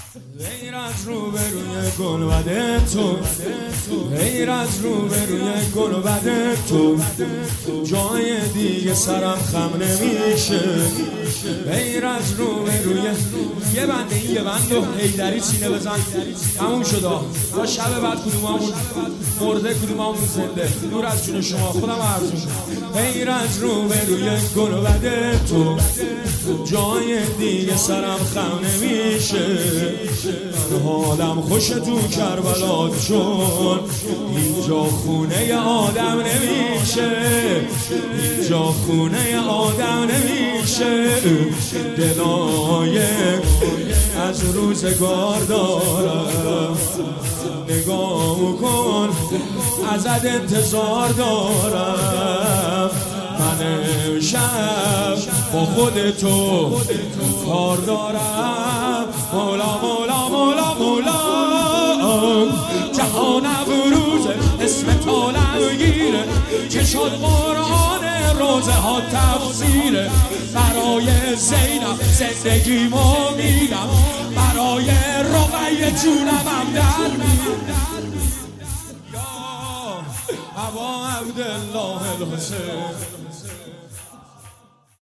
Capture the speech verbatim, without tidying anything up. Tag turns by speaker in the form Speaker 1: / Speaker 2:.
Speaker 1: غیر از روبروی گلبد تو، غیر از روبروی گلبد تو جای دیگه سرم خم نمیشه. غیر از روبروی یه بنده این یه بند و حیدری سینه بزن تموم شده. تا شب بعد کدوممون مرده کدوممون زنده دور از جون شما خودم عرض. غیر از روبروی گلبد تو جای دیگه سرم خم نمیشه. من حالم خوش تو کربلا چون اینجا خونه آدم نمیشه، اینجا خونه آدم نمیشه. دلای از روزگار دارم نگاه کن ازت انتظار دارم. من امشب با خودتو کار دارم. مولا مولا مولا مولا جهان افروز اسم طالع گیره که شد قرآن روزه ها تفسیره. برای زینب زندگیمو میدم، برای رقیه جونم هم در میدم. یا ابا عبدالله الحسین